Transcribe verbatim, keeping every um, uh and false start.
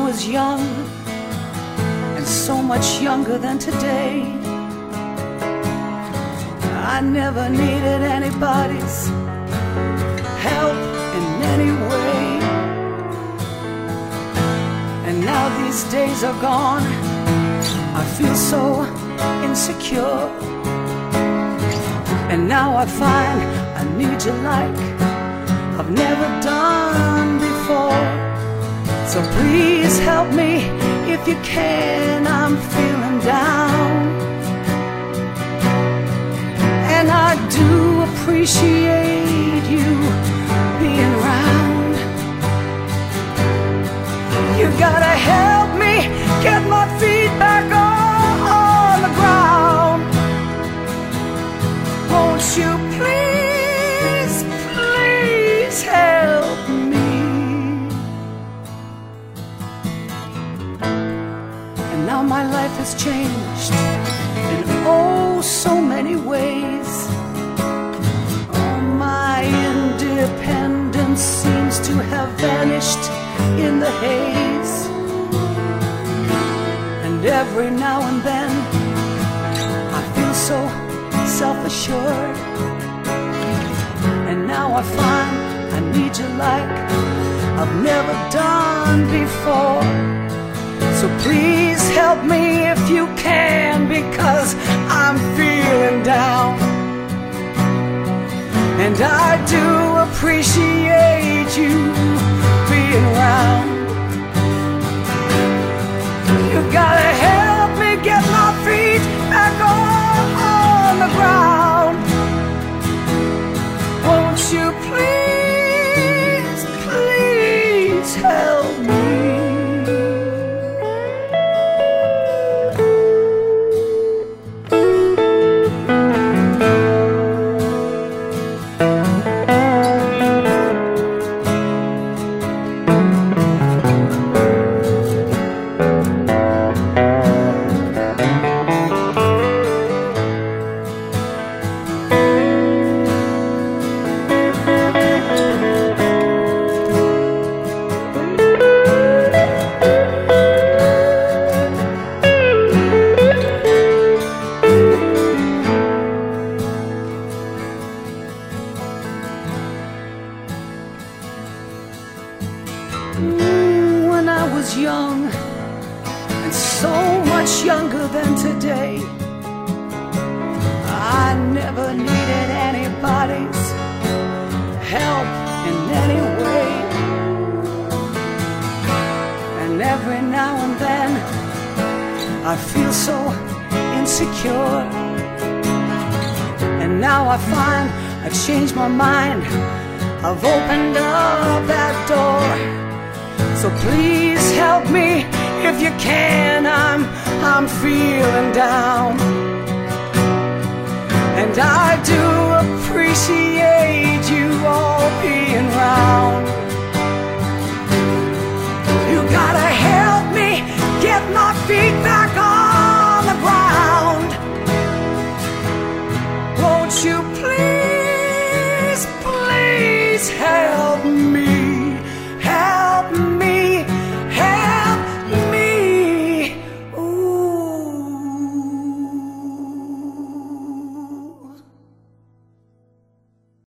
was young, and so much younger than today, I never needed anybody's help in any way. And now these days are gone, I feel so insecure. And now I find I need you like I've never done before. So please help me if you can, I'm feeling down. And I do appreciate you being around. You gotta help me get my feet back on the ground. Won't you please, please help me? And now my life has changed in oh so many ways. Oh, my independence seems to have vanished in the haze. And every now and then I feel so self-assured. And now I find I need you like I've never done before. So please help me if you can, because I'm feeling down. And I do appreciate you being around. You gotta help me get my feet back on the ground. Won't you please, please help me? When I was young, and so much younger than today, I never needed anybody's help in any way. And every now and then I feel so insecure. And now I find I've changed my mind, I've opened up that door. So please help me if you can, I'm, I'm feeling down. And I do appreciate